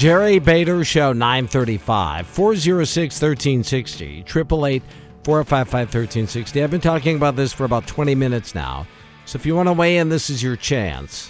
Jerry Bader Show, 935, 406-1360, 888-455-1360. I've been talking about this for about 20 minutes now. So if you want to weigh in, this is your chance.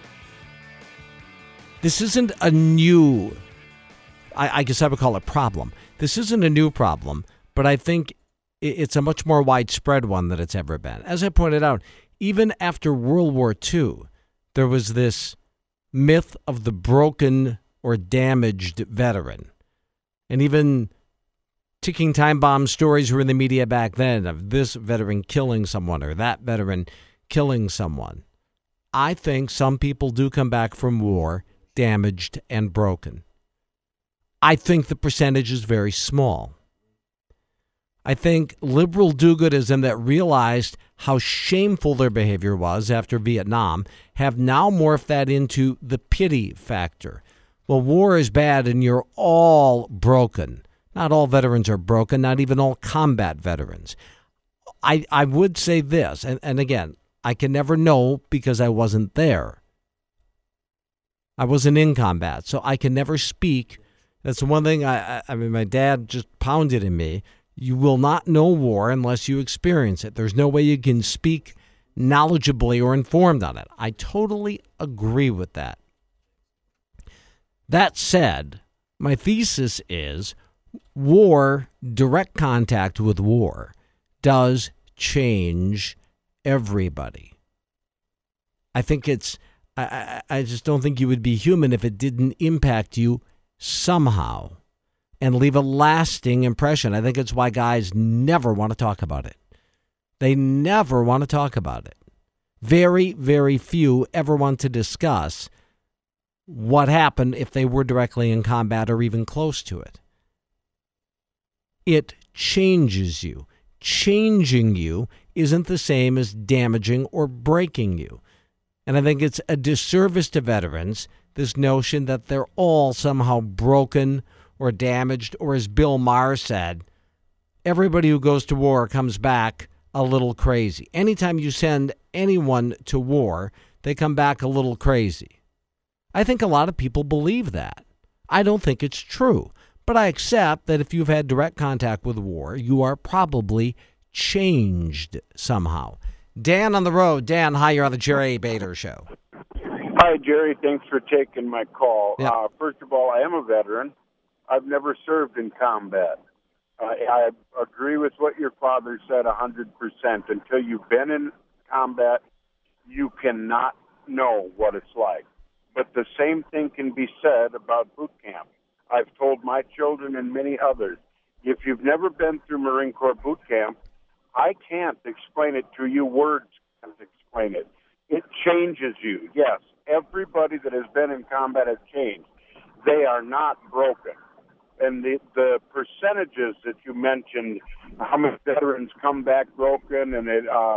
This isn't a new, I guess I would call it problem. This isn't a new problem, but I think it's a much more widespread one than it's ever been. As I pointed out, even after World War II, there was this myth of the broken or damaged veteran. And even ticking time bomb stories were in the media back then of this veteran killing someone or that veteran killing someone. I think some people do come back from war damaged and broken. I think the percentage is very small. I think liberal do-goodism that realized how shameful their behavior was after Vietnam have now morphed that into the pity factor. Well, war is bad and you're all broken. Not all veterans are broken, not even all combat veterans. I would say this, and again, I can never know because I wasn't there. I wasn't in combat, so I can never speak. That's one thing I mean, my dad just pounded in me. You will not know war unless you experience it. There's no way you can speak knowledgeably or informed on it. I totally agree with that. That said, my thesis is war, direct contact with war, does change everybody. I think I just don't think you would be human if it didn't impact you somehow and leave a lasting impression. I think it's why guys never want to talk about it. They never want to talk about it. Very, very few ever want to discuss what happened if they were directly in combat or even close to it. It changes you. Changing you isn't the same as damaging or breaking you. And I think it's a disservice to veterans, this notion that they're all somehow broken or damaged, or as Bill Maher said, everybody who goes to war comes back a little crazy. Anytime you send anyone to war, they come back a little crazy. I think a lot of people believe that. I don't think it's true, but I accept that if you've had direct contact with war, you are probably changed somehow. Dan on the road. Dan, hi, you're on the Jerry Bader Show. Hi, Jerry. Thanks for taking my call. Yep. First of all, I am a veteran. I've never served in combat. I agree with what your father said 100%. Until you've been in combat, you cannot know what it's like. But the same thing can be said about boot camp. I've told my children and many others, if you've never been through Marine Corps boot camp, I can't explain it to you. Words can't explain it. It changes you. Yes, everybody that has been in combat has changed. They are not broken. And the percentages that you mentioned, how many veterans come back broken, and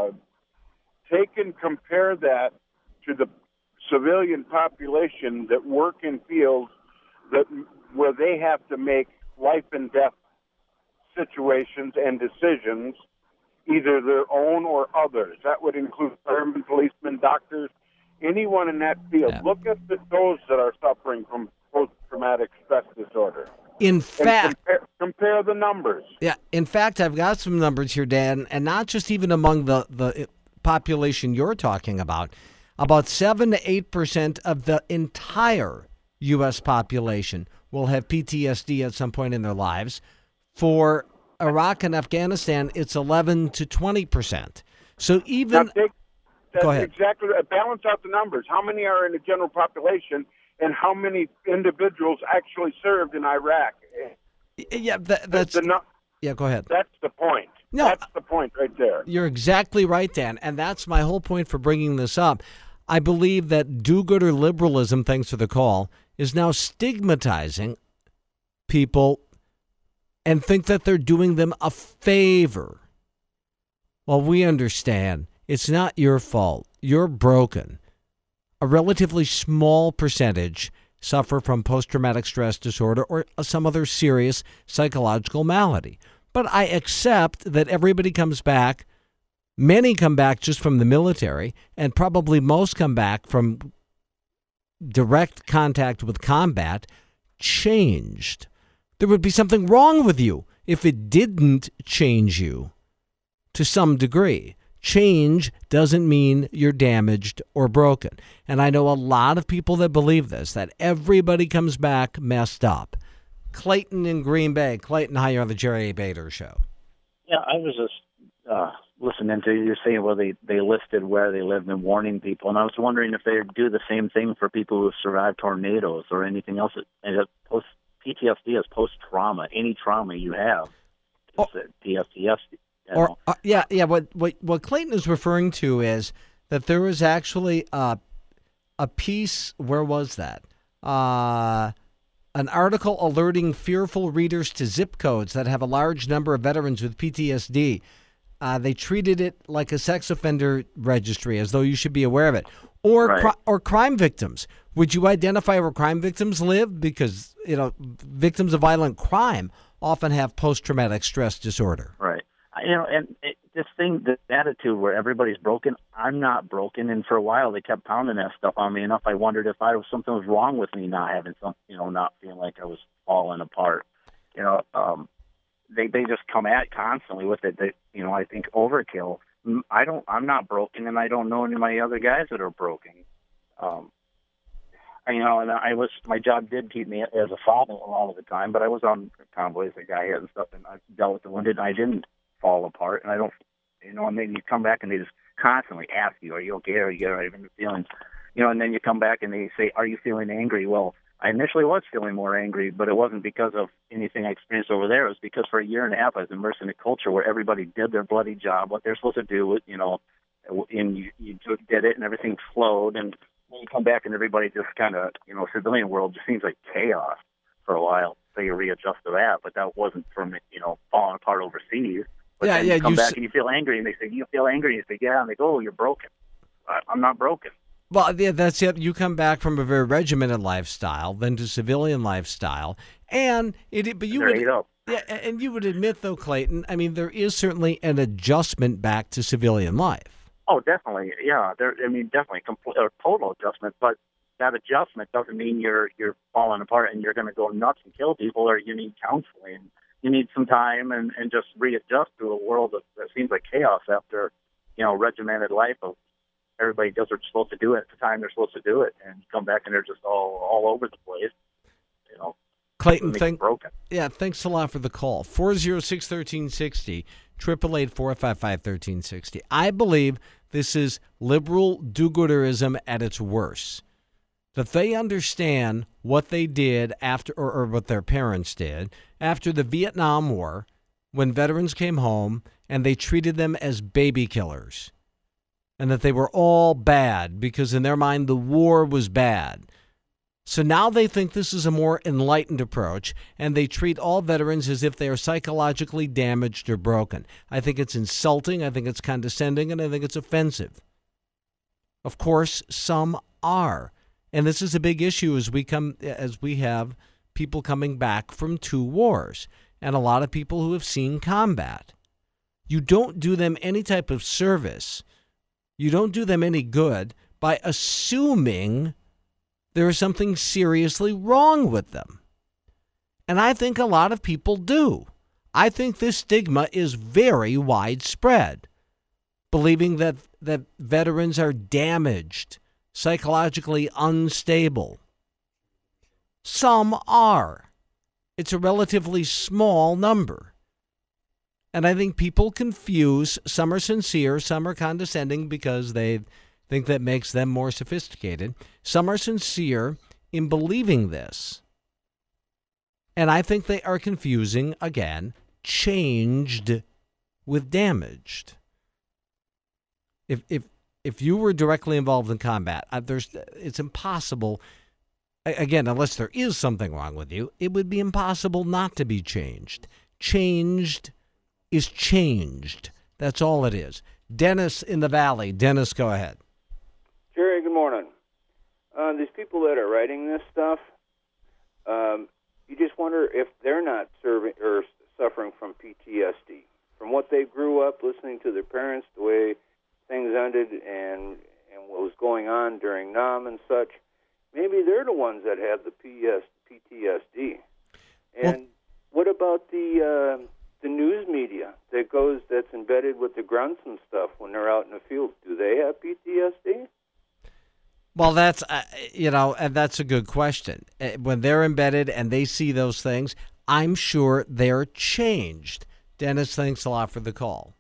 take and compare that to the civilian population that work in fields where they have to make life and death situations and decisions, either their own or others. That would include firemen, policemen, doctors, anyone in that field. Yeah. Look at those that are suffering from post-traumatic stress disorder. In fact, compare the numbers. Yeah, in fact, I've got some numbers here, Dan, and not just even among the population you're talking about. About 7 to 8% of the entire U.S. population will have PTSD at some point in their lives. For Iraq and Afghanistan, it's 11 to 20%. So even go ahead. Exactly. Balance out the numbers. How many are in the general population, and how many individuals actually served in Iraq? Yeah, yeah. Go ahead. That's the point. No, that's the point right there. You're exactly right, Dan, and that's my whole point for bringing this up. I believe that do-gooder liberalism, thanks for the call, is now stigmatizing people and think that they're doing them a favor. Well, we understand it's not your fault. You're broken. A relatively small percentage suffer from post-traumatic stress disorder or some other serious psychological malady. But I accept that everybody comes back. Many come back just from the military, and probably most come back from direct contact with combat, changed. There would be something wrong with you if it didn't change you to some degree. Change doesn't mean you're damaged or broken. And I know a lot of people that believe this, that everybody comes back messed up. Clayton in Green Bay. Clayton, hi, you're on the Jerry Bader Show. Yeah, I was just listening to you saying, well, they listed where they lived and warning people, and I was wondering if they do the same thing for people who survived tornadoes or anything else. And PTSD is post-trauma. Any trauma you have is PTSD. What Clayton is referring to is that there was actually a piece. Where was that? An article alerting fearful readers to zip codes that have a large number of veterans with PTSD. They treated it like a sex offender registry, as though you should be aware of it. Or crime victims. Would you identify where crime victims live? Because, victims of violent crime often have post-traumatic stress disorder. Right. This attitude where everybody's broken, I'm not broken. And for a while, they kept pounding that stuff on me enough. I wondered if something was wrong with me not having not feeling like I was falling apart. They just come at constantly with it. I think overkill. I'm not broken, and I don't know any of my other guys that are broken. My job did keep me as a father a lot of the time, but I was on convoys that guy had and stuff, and I dealt with the wounded, and I didn't fall apart. And I don't, and then you come back and they just constantly ask you, are you okay? Are you having the feelings? And then you come back and they say, are you feeling angry? Well, I initially was feeling more angry, but it wasn't because of anything I experienced over there. It was because for a year and a half I was immersed in a culture where everybody did their bloody job, what they're supposed to do, and you just did it and everything flowed. And when you come back and everybody just kind of, civilian world just seems like chaos for a while. So you readjust to that, but that wasn't from, falling apart overseas. But then you come back and you feel angry, and they say, you feel angry? And you say, yeah. And they go, oh, you're broken. I'm not broken. Well, yeah, that's it. You come back from a very regimented lifestyle, then to civilian lifestyle, and you would admit, though, Clayton, I mean, there is certainly an adjustment back to civilian life. Oh, definitely, yeah. Definitely total adjustment, but that adjustment doesn't mean you're falling apart and you're going to go nuts and kill people, or you need counseling. You need some time and just readjust to a world that seems like chaos after, regimented life of everybody does what they're supposed to do at the time they're supposed to do it, and you come back and they're just all over the place. Clayton, thanks a lot for the call. 406-1360, 888-455-1360. I believe this is liberal do-gooderism at its worst. That they understand what they did after, or what their parents did after the Vietnam War, when veterans came home and they treated them as baby killers, and that they were all bad because in their mind the war was bad. So now they think this is a more enlightened approach, and they treat all veterans as if they are psychologically damaged or broken. I think it's insulting, I think it's condescending, and I think it's offensive. Of course, some are. And this is a big issue as we have people coming back from 2 wars, and a lot of people who have seen combat. You don't do them any type of service. You don't do them any good by assuming there is something seriously wrong with them. And I think a lot of people do. I think this stigma is very widespread, believing that veterans are damaged, psychologically unstable. Some are. It's a relatively small number. And I think people confuse, some are sincere, some are condescending because they think that makes them more sophisticated. Some are sincere in believing this. And I think they are confusing, again, changed with damaged. If you were directly involved in combat, it's impossible, again, unless there is something wrong with you, it would be impossible not to be changed. Changed is changed. That's all it is. Dennis in the Valley. Dennis, go ahead. Jerry, good morning. These people that are writing this stuff, you just wonder if they're not serving or suffering from PTSD. From what they grew up listening to their parents, the way things ended and what was going on during NAM and such, maybe they're the ones that have the PTSD. And what about the news media that's embedded with the grunts and stuff when they're out in the field? Do they have PTSD? Well, that's, and that's a good question. When they're embedded and they see those things, I'm sure they're changed. Dennis, thanks a lot for the call.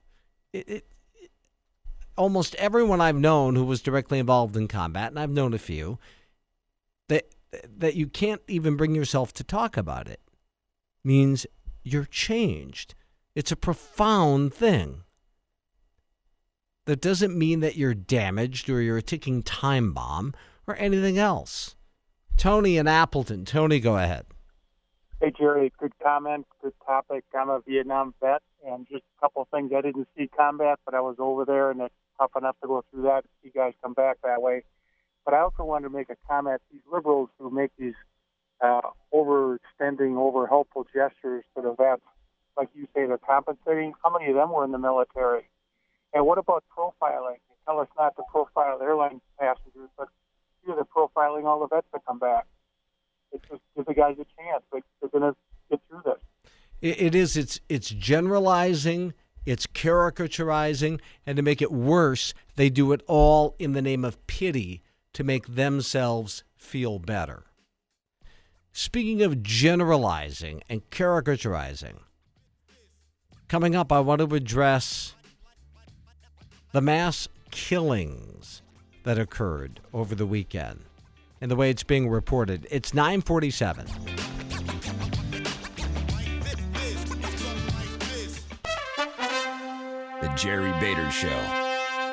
Almost everyone I've known who was directly involved in combat, and I've known a few, that you can't even bring yourself to talk about it, means you're changed. It's a profound thing. That doesn't mean that you're damaged or you're a ticking time bomb or anything else. Tony in Appleton. Tony, go ahead. Hey, Jerry, good comment, good topic. I'm a Vietnam vet, and just a couple of things. I didn't see combat, but I was over there, and it's tough enough to go through that. You guys come back that way. But I also wanted to make a comment. These liberals who make these overextending, over-helpful gestures to the vets, like you say, they're compensating. How many of them were in the military? And what about profiling? They tell us not to profile airline passengers, but they're profiling all the vets that come back. It's just give the guys a chance. They're going to get through this. It is. It's generalizing. It's caricaturizing. And to make it worse, they do it all in the name of pity to make themselves feel better. Speaking of generalizing and caricaturizing, coming up, I want to address the mass killings that occurred over the weekend and the way it's being reported. It's 9:47. The Jerry Bader Show.